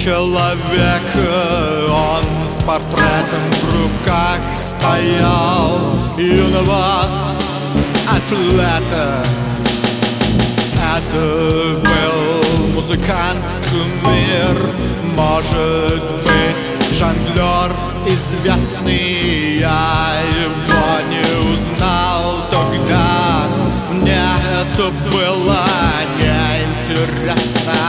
человек, он с портретом в руках стоял, юного атлета. Это был музыкант-кумир, может быть, жонглер известный. Я его не узнал тогда, мне это было неинтересно.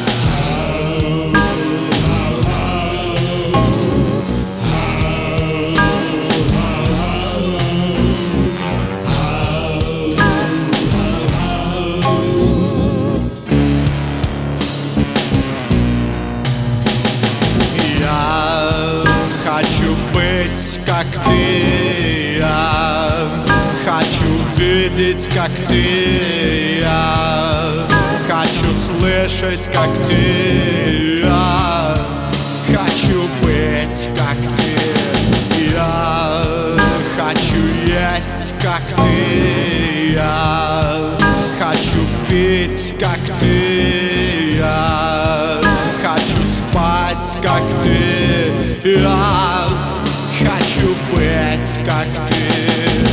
Хочу быть как ты, я хочу видеть как ты, я хочу слышать как ты, я хочу быть как ты, я хочу есть как ты, я хочу пить как ты, я хочу спать как ты, я хочу быть как ты.